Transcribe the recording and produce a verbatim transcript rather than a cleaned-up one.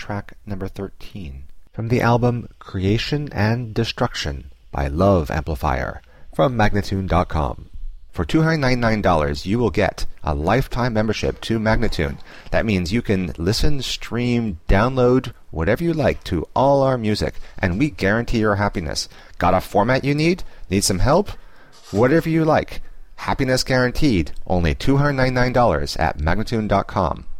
track number thirteen, from the album Creation and Destruction by Love Amplifier, from Magnatune dot com. For two hundred ninety-nine dollars, you will get a lifetime membership to Magnatune. That means you can listen, stream, download, whatever you like to all our music, and we guarantee your happiness. Got a format you need? Need some help? Whatever you like. Happiness guaranteed. Only two hundred ninety-nine dollars at Magnatune dot com.